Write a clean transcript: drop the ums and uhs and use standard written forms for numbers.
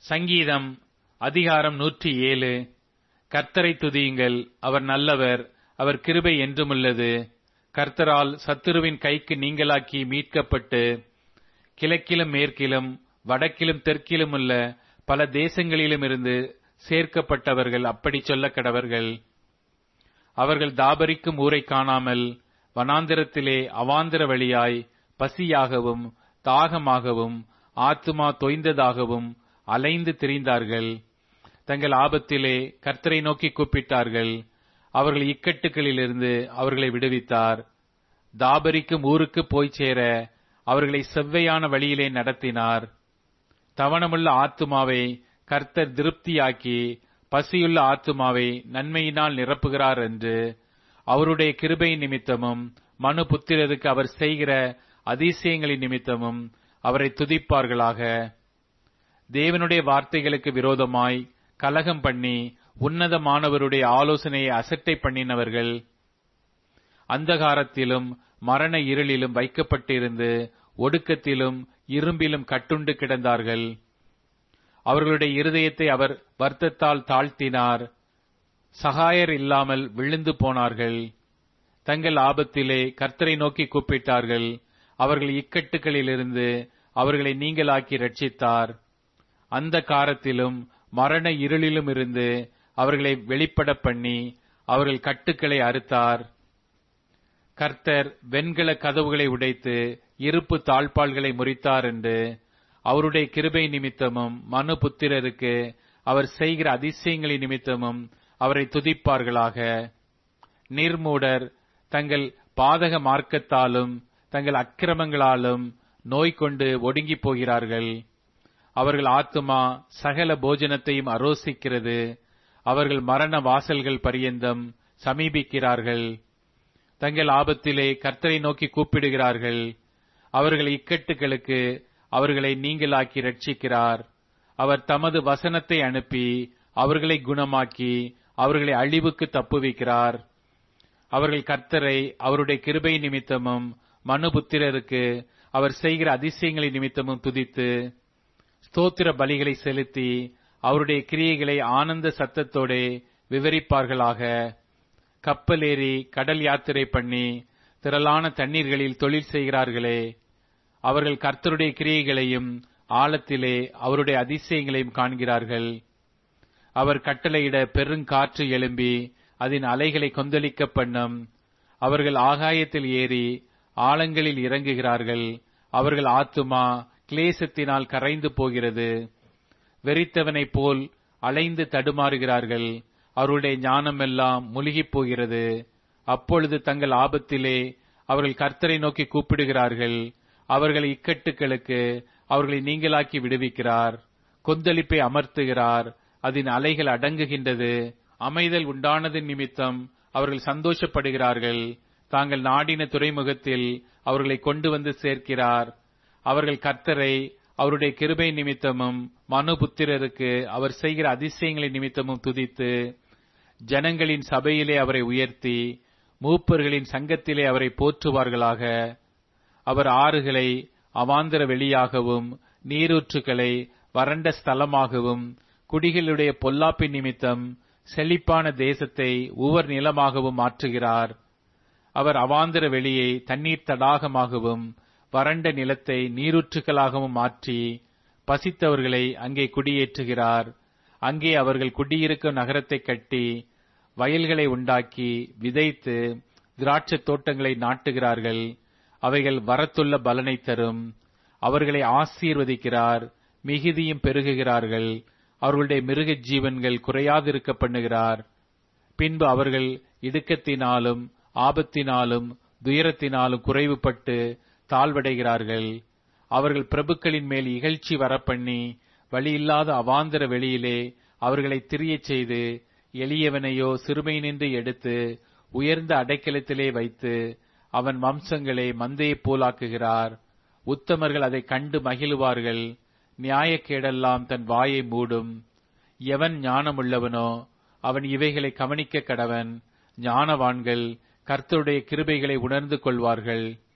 சங்கீதம் அதிகாரம் 107. கர்த்தரை துதியுங்கள், அவர் நல்லவர், அவர் கிருபை என்றுமுள்ளது. கர்த்தரால் சத்துருவின் கைக்கு நீங்கலாக்கி மீட்கப்பட்டு கிழக்கிலும் மேற்கிலும் வடக்கிலும் தெற்கிலும் உள்ள பல தேசங்களிலுமிருந்து சேர்க்கப்பட்டவர்கள் அப்படி சொல்லக் கடவர்கள். அவர்கள் தாபரிக்கும் ஊரை காணாமல் வனாந்திரத்திலே அவாந்திர வழியாய் பசியாகவும் தாகமாகவும் ஆத்துமா தொய்ந்ததாகவும் அலைந்து திரிந்தார்கள். தங்கள் ஆபத்திலே கர்த்தரை நோக்கி கூப்பிட்டார்கள். அவர்கள் இக்கட்டுகளிலிருந்து அவர்களை விடுவித்தார். தாபரிக்கும் ஊருக்கு போய் சேர அவர்களை செவ்வையான வழியிலே நடத்தினார். தவணமுள்ள ஆத்துமாவை கர்த்தர் திருப்தியாக்கி பசியுள்ள ஆத்துமாவை நன்மையினால் நிரப்புகிறார் என்று அவருடைய கிருபை நிமித்தமும் மனுபுத்திரருக்கு அவர் செய்கிற அதிசயங்களின் நிமித்தமும் அவரை துதிப்பார்களாக. தேவனுடைய வார்த்தைகளுக்கு விரோதமாய் கலகம் பண்ணி உன்னதமானவருடைய ஆலோசனையை அசட்டை பண்ணினவர்கள் அந்தகாரத்திலும் மரண இருளிலும் வைக்கப்பட்டிருந்து ஒடுக்கத்திலும் இரும்பிலும் கட்டுண்டு கிடந்தார்கள். அவர்களுடைய இருதயத்தை அவர் வருத்தத்தால் தாழ்த்தினார். சகாயர் இல்லாமல் விழுந்து போனார்கள். தங்கள் ஆபத்திலே கர்த்தரை நோக்கி கூப்பிட்டார்கள். அவர்கள் இக்கட்டுகளிலிருந்து அவர்களை நீங்களாக்கி ரட்சித்தார். அந்த காலத்திலும் மரண இருளிலும் இருந்து அவர்களை வெளிப்பட பண்ணி அவர்கள் கட்டுக்களை அறுத்தார். கர்த்தர் வெண்கல கதவுகளை உடைத்து இருப்பு தாழ்பாள்களை முறித்தார் என்று அவருடைய கிருபை நிமித்தமும் மனுபுத்திரருக்கு அவர் செய்கிற அதிசயங்களின் நிமித்தமும் அவரை துதிப்பார்களாக. நிர்மூடர் தங்கள் பாதக மார்க்கத்தாலும் தங்கள் அக்கிரமங்களாலும் நோய் கொண்டு ஒடுங்கி போகிறார்கள். அவர்கள் ஆத்துமா சகல போஜனத்தையும் அரோசிக்கிறது. அவர்கள் மரண வாசல்கள் பரியந்தம் சமீபிக்கிறார்கள். தங்கள் ஆபத்திலே கர்த்தரை நோக்கி கூப்பிடுகிறார்கள். அவர்கள் இக்கட்டுகளுக்கு அவர்களை நீங்களாக்கி ரட்சிக்கிறார். அவர் தமது வசனத்தை அனுப்பி அவர்களை குணமாக்கி அவர்களை அழிவுக்கு தப்புவிக்கிறார். அவர்கள் கர்த்தரை அவருடைய கிருபை நிமித்தமும் மனுபுத்திரருக்கு அவர் செய்கிற அதிசயங்களின் நிமித்தமும் துதித்து ஸ்தோத்திர பலிகளை செலுத்தி அவருடைய கிரியைகளை ஆனந்த சத்தத்தோட விவரிப்பார்களாக. கப்பல் ஏறி கடல் யாத்திரை பண்ணி திரளான தண்ணீர்களில் தொழில் செய்கிறார்களே, அவர்கள் கர்த்தருடைய கிரியைகளையும் ஆழத்திலே அவருடைய அதிசயங்களையும் காண்கிறார்கள். அவர் கட்டளையிட பெருங்காற்று எழும்பி அதன் அலைகளை கொந்தளிக்க பண்ணும். அவர்கள் ஆகாயத்தில் ஏறி ஆழங்களில் இறங்குகிறார்கள். அவர்கள் ஆத்துமா கிளேசத்தினால் கரைந்து போகிறது. வெறித்தவனைப் போல் அலைந்து தடுமாறுகிறார்கள். அவருடைய ஞானமெல்லாம் முழுகிப் போகிறது. அப்பொழுது தங்கள் ஆபத்திலே அவர்கள் கர்த்தரை நோக்கி கூப்பிடுகிறார்கள். அவர்கள் இக்கட்டுகளுக்கு அவர்களை நீங்களாக்கி விடுவிக்கிறார். கொந்தளிப்பை அமர்த்துகிறார். அதன் அலைகள் அடங்குகின்றது. அமைதல் உண்டானதின் நிமித்தம் அவர்கள் சந்தோஷப்படுகிறார்கள். தாங்கள் நாடின துறைமுகத்தில் அவர்களை கொண்டு வந்து சேர்க்கிறார். அவர்கள் கர்த்தரை அவருடைய கிருபை நிமித்தமும் மனுபுத்திரருக்கு அவர் செய்கிற அதிசயங்களின் நிமித்தமும் துதித்து ஜனங்களின் சபையிலே அவரை உயர்த்தி மூப்பர்களின் சங்கத்திலே அவரை போற்றுவார்களாக. அவர் ஆறுகளை அவாந்தர வெளியாகவும் நீரூற்றுகளை வறண்ட ஸ்தலமாகவும் குடிகளுடைய பொல்லாப்பின் நிமித்தம் செழிப்பான தேசத்தை உவர் நிலமாகவும் மாற்றுகிறார். அவர் அவாந்தர வெளியை தண்ணீர் தடாகமாகவும் வறண்ட நிலத்தை நீரூற்றுகளாகவும் மாற்றி பசித்தவர்களை அங்கே குடியேற்றுகிறார். அங்கே அவர்கள் குடியிருக்கும் நகரத்தை கட்டி வயல்களை உண்டாக்கி விதைத்து திராட்சை தோட்டங்களை நாட்டுகிறார்கள். அவைகள் வரத்துள்ள பலனை தரும். அவர்களை ஆசீர்வதிக்கிறார். மிகுதியும் பெருகுகிறார்கள். அவர்களுடைய மிருக ஜீவன்கள் குறையாதிருக்க பண்ணுகிறார். பின்பு அவர்கள் இடுக்கத்தினாலும் ஆபத்தினாலும் துயரத்தினாலும் குறைவுபட்டு தாழ்வடைகிறார்கள். அவர்கள் பிரபுக்களின் மேல் இகழ்ச்சி வரப்பண்ணி வழியில்லாத அவாந்தர வெளியிலே அவர்களை திரியச் செய்து எளியவனையோ சிறுமையினின்று எடுத்து உயர்ந்த அடைக்கலத்திலே வைத்து அவன் வம்சங்களை மந்தையைப் போலாக்குகிறார். உத்தமர்கள் அதை கண்டு மகிழுவார்கள். நியாயக்கேடெல்லாம் தன் வாயை மூடும். எவன் ஞானமுள்ளவனோ அவன் இவைகளை கவனிக்க கடவன். ஞானவான்கள் கர்த்தருடைய கிருபைகளை உணர்ந்து கொள்வார்கள்.